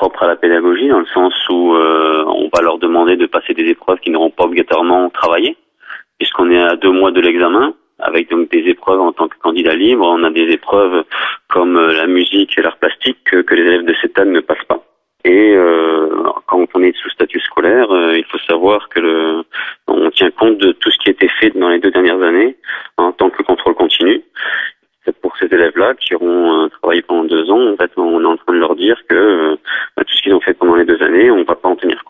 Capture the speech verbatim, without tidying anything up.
propre à la pédagogie, dans le sens où euh, on va leur demander de passer des épreuves qui n'auront pas obligatoirement travaillé, puisqu'on est à deux mois de l'examen, avec donc des épreuves en tant que candidat libre. On a des épreuves comme euh, la musique et l'art plastique que, que les élèves de cette année ne passent pas. Et euh, quand on est sous statut scolaire, euh, il faut savoir que le, on tient compte de tout ce qui a été fait dans les deux dernières années en tant que contrôle continu. C'est pour ces élèves-là qui auront euh, travaillé pendant deux ans, en fait, on est en train de leur dire que euh, tout ce qu'ils ont fait pendant les deux années, on ne va pas en tenir